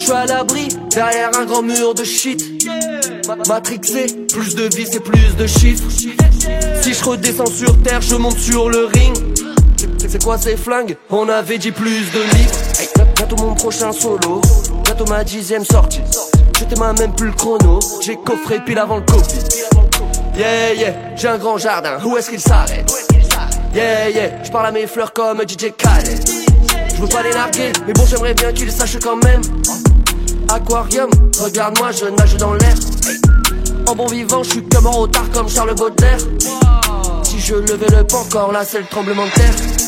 suis à l'abri, derrière un grand mur de shit. Matrixé, plus de vie c'est plus de chiffres. Si je redescends sur terre, je monte sur le ring. C'est quoi ces flingues? On avait dit plus de livres. Bientôt mon prochain solo, bientôt ma 10ème sortie. Je t'aime même plus le chrono, j'ai coffré pile avant le Covid. Yeah yeah, j'ai un grand jardin, où est-ce qu'il s'arrête? Yeah yeah, je parle à mes fleurs comme DJ Khaled. Je veux pas les larguer, mais bon j'aimerais bien qu'ils sachent quand même. Aquarium, regarde-moi je nage dans l'air. En bon vivant, je suis comme en retard comme Charles Baudelaire. Si je levais le pas encore là c'est le tremblement de terre.